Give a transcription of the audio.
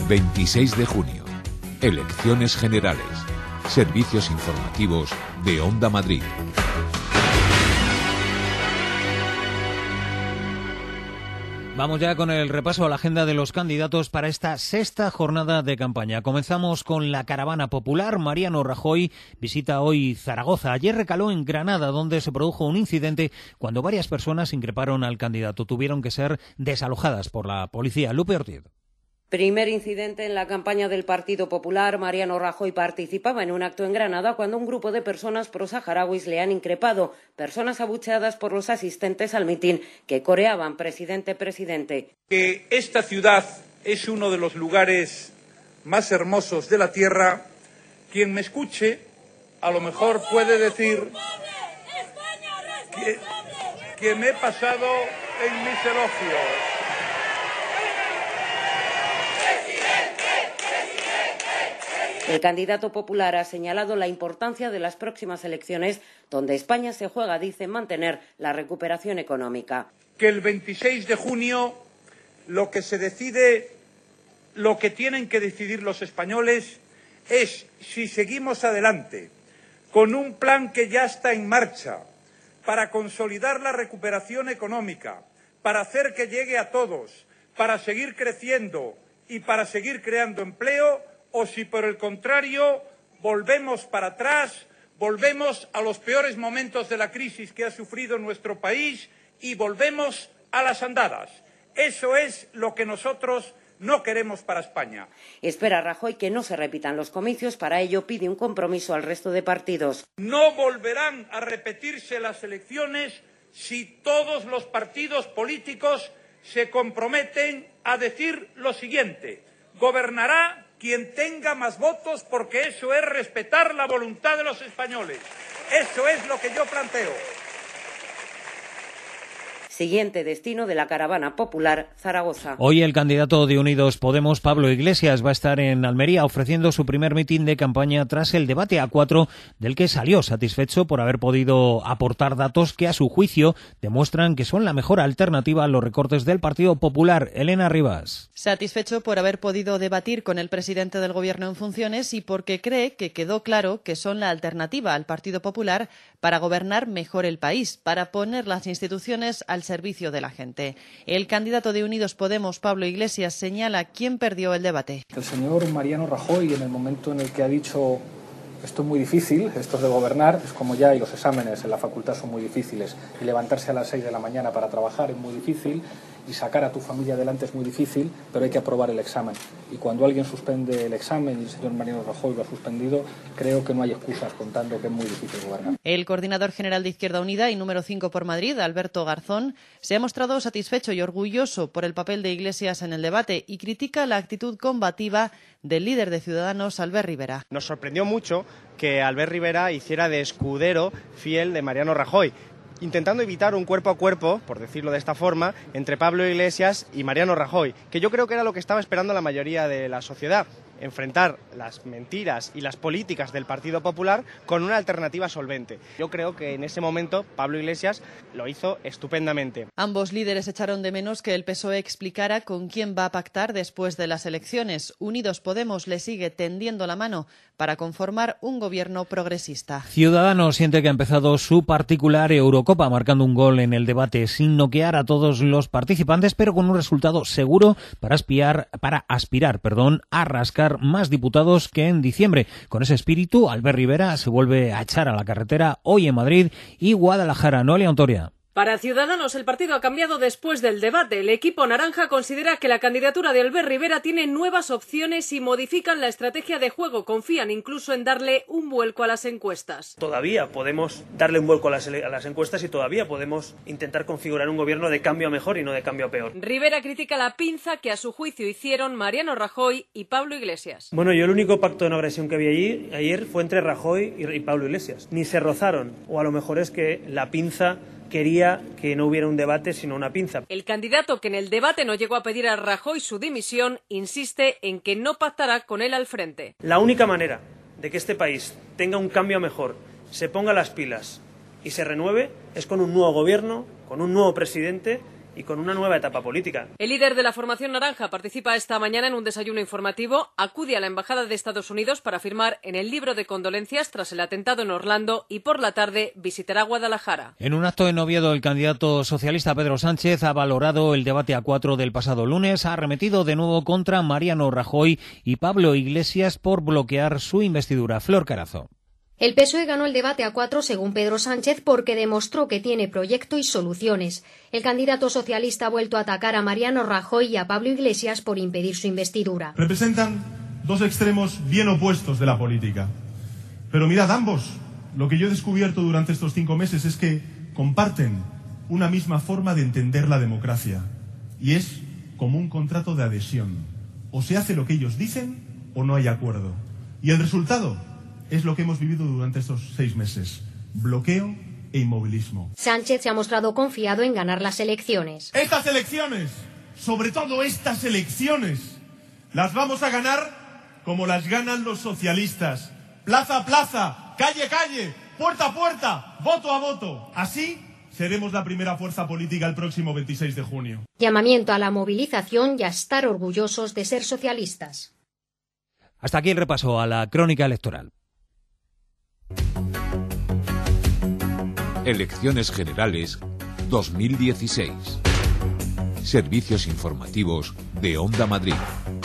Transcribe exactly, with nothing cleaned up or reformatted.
veintiséis de junio. Elecciones generales. Servicios informativos de Onda Madrid. Vamos ya con el repaso a la agenda de los candidatos para esta sexta jornada de campaña. Comenzamos con la caravana popular. Mariano Rajoy visita hoy Zaragoza. Ayer recaló en Granada, donde se produjo un incidente cuando varias personas increparon al candidato. Tuvieron que ser desalojadas por la policía. Lupe Ortiz. Primer incidente en la campaña del Partido Popular. Mariano Rajoy participaba en un acto en Granada cuando un grupo de personas prosaharauis le han increpado. Personas abucheadas por los asistentes al mitin que coreaban presidente, presidente. Que esta ciudad es uno de los lugares más hermosos de la tierra. Quien me escuche a lo mejor puede decir que, que me he pasado en mis elogios. El candidato popular ha señalado la importancia de las próximas elecciones, donde España se juega, dice, mantener la recuperación económica. Que el veintiséis de junio lo que se decide, lo que tienen que decidir los españoles es si seguimos adelante con un plan que ya está en marcha para consolidar la recuperación económica, para hacer que llegue a todos, para seguir creciendo y para seguir creando empleo, o si por el contrario volvemos para atrás, volvemos a los peores momentos de la crisis que ha sufrido nuestro país y volvemos a las andadas. Eso es lo que nosotros no queremos para España. Espera Rajoy que no se repitan los comicios, para ello pide un compromiso al resto de partidos. No volverán a repetirse las elecciones si todos los partidos políticos se comprometen a decir lo siguiente: gobernará quien tenga más votos, porque eso es respetar la voluntad de los españoles. Eso es lo que yo planteo. Siguiente destino de la caravana popular, Zaragoza. Hoy el candidato de Unidos Podemos, Pablo Iglesias, va a estar en Almería ofreciendo su primer mitin de campaña tras el debate a cuatro, del que salió satisfecho por haber podido aportar datos que a su juicio demuestran que son la mejor alternativa a los recortes del Partido Popular. Elena Rivas. Satisfecho por haber podido debatir con el presidente del Gobierno en funciones y porque cree que quedó claro que son la alternativa al Partido Popular para gobernar mejor el país, para poner las instituciones al servicio de la gente. El candidato de Unidos Podemos, Pablo Iglesias, señala quién perdió el debate. El señor Mariano Rajoy, en el momento en el que ha dicho esto es muy difícil, esto es de gobernar, es como ya, y los exámenes en la facultad son muy difíciles, y levantarse a las seis de la mañana para trabajar es muy difícil, y sacar a tu familia adelante es muy difícil, pero hay que aprobar el examen. Y cuando alguien suspende el examen, y el señor Mariano Rajoy lo ha suspendido, creo que no hay excusas contando que es muy difícil gobernar. El coordinador general de Izquierda Unida y número cinco por Madrid, Alberto Garzón, se ha mostrado satisfecho y orgulloso por el papel de Iglesias en el debate y critica la actitud combativa del líder de Ciudadanos, Albert Rivera. Nos sorprendió mucho que Albert Rivera hiciera de escudero fiel de Mariano Rajoy, intentando evitar un cuerpo a cuerpo, por decirlo de esta forma, entre Pablo Iglesias y Mariano Rajoy, que yo creo que era lo que estaba esperando la mayoría de la sociedad: enfrentar las mentiras y las políticas del Partido Popular con una alternativa solvente. Yo creo que en ese momento Pablo Iglesias lo hizo estupendamente. Ambos líderes echaron de menos que el P S O E explicara con quién va a pactar después de las elecciones. Unidos Podemos le sigue tendiendo la mano para conformar un gobierno progresista. Ciudadanos siente que ha empezado su particular Eurocopa marcando un gol en el debate sin noquear a todos los participantes, pero con un resultado seguro para aspirar, para aspirar, perdón, a rascar más diputados que en diciembre. Con ese espíritu, Albert Rivera se vuelve a echar a la carretera hoy en Madrid y Guadalajara. Noelia Ontoria. Para Ciudadanos, el partido ha cambiado después del debate. El equipo naranja considera que la candidatura de Albert Rivera tiene nuevas opciones y modifican la estrategia de juego. Confían incluso en darle un vuelco a las encuestas. Todavía podemos darle un vuelco a las, a las encuestas y todavía podemos intentar configurar un gobierno de cambio a mejor y no de cambio a peor. Rivera critica la pinza que a su juicio hicieron Mariano Rajoy y Pablo Iglesias. Bueno, yo el único pacto de no agresión que vi allí, ayer fue entre Rajoy y, y Pablo Iglesias. Ni se rozaron, o a lo mejor es que la pinza quería que no hubiera un debate sino una pinza. El candidato, que en el debate no llegó a pedir a Rajoy su dimisión, insiste en que no pactará con él al frente. La única manera de que este país tenga un cambio a mejor, se ponga las pilas y se renueve es con un nuevo gobierno, con un nuevo presidente y con una nueva etapa política. El líder de la formación naranja participa esta mañana en un desayuno informativo, acude a la Embajada de Estados Unidos para firmar en el libro de condolencias tras el atentado en Orlando y por la tarde visitará Guadalajara. En un acto en Oviedo, el candidato socialista Pedro Sánchez ha valorado el debate a cuatro del pasado lunes, ha arremetido de nuevo contra Mariano Rajoy y Pablo Iglesias por bloquear su investidura. Flor Carazo. El P S O E ganó el debate a cuatro, según Pedro Sánchez, porque demostró que tiene proyecto y soluciones. El candidato socialista ha vuelto a atacar a Mariano Rajoy y a Pablo Iglesias por impedir su investidura. Representan dos extremos bien opuestos de la política. Pero mirad ambos, lo que yo he descubierto durante estos cinco meses es que comparten una misma forma de entender la democracia. Y es como un contrato de adhesión. O se hace lo que ellos dicen o no hay acuerdo. Y el resultado es lo que hemos vivido durante estos seis meses. Bloqueo e inmovilismo. Sánchez se ha mostrado confiado en ganar las elecciones. Estas elecciones, sobre todo estas elecciones, las vamos a ganar como las ganan los socialistas. Plaza a plaza, calle a calle, puerta a puerta, voto a voto. Así seremos la primera fuerza política el próximo veintiséis de junio. Llamamiento a la movilización y a estar orgullosos de ser socialistas. Hasta aquí el repaso a la crónica electoral. Elecciones Generales dos mil dieciséis. Servicios informativos de Onda Madrid.